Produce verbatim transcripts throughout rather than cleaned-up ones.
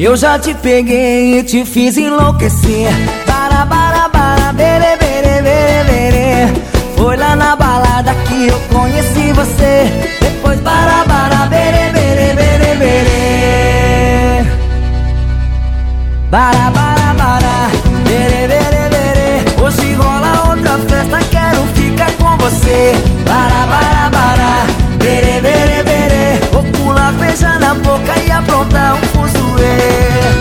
Eu já te peguei e te fiz enlouquecer. Bara, bara, bara, bere, bere, bere, bere. Foi lá na balada que eu conheci você. Depois bara, bara, bere, bere, bere, bere. Bara, bara, bara, bere, bere, bere. Hoje rola outra festa, quero ficar com você. Bara, bara, bara, bere, bere, bere. Vou pular, beijar na boca e aprontar um fuzuê.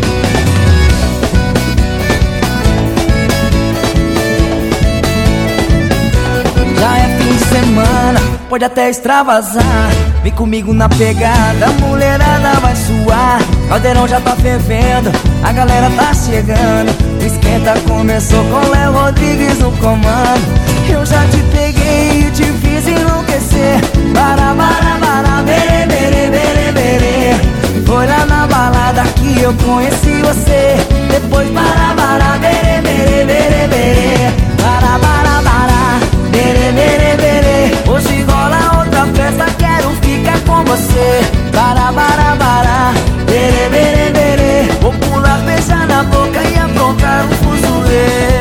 Já é fim de semana, pode até extravasar. Vem comigo na pegada, a mulherada vai suar. Caldeirão já tá fervendo, a galera tá chegando. O esquenta começou com Léo Rodrigues no comando. Eu já te peguei e te fiz enlouquecer. Bara, bara, bara, bere, bere, bere, bere. Foi lá na balada que eu conheci você. Depois bara, bara, bere, bere, bere, bere. Bara, bara, bara, bere, bere, bere. Hoje rola outra festa, quero ficar com você. Bara, bara, bara, bere, bere, bere. Vou pular, beijar na boca e aprontar um fuzuê.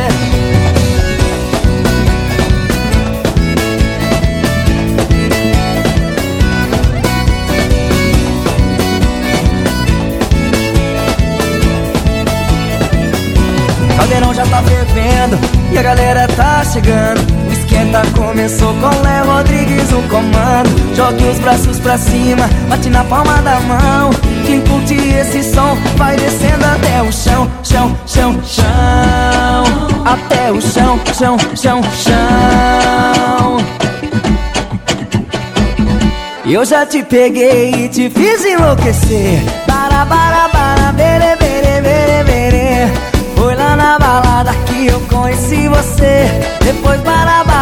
Caldeirão já tá fervendo e a galera tá chegando. O esquenta começou com Léo Rodrigues no comando. Jogue os braços pra cima, bate na palma da mão. Quem curte esse som vai descendo até o chão. Chão, chão, chão. Até o chão, chão, chão, chão. Eu já te peguei e te fiz enlouquecer. Bara, bara, bara, bere, bere, bere, bere. Foi lá na balada que eu conheci você. Depois bara, bara.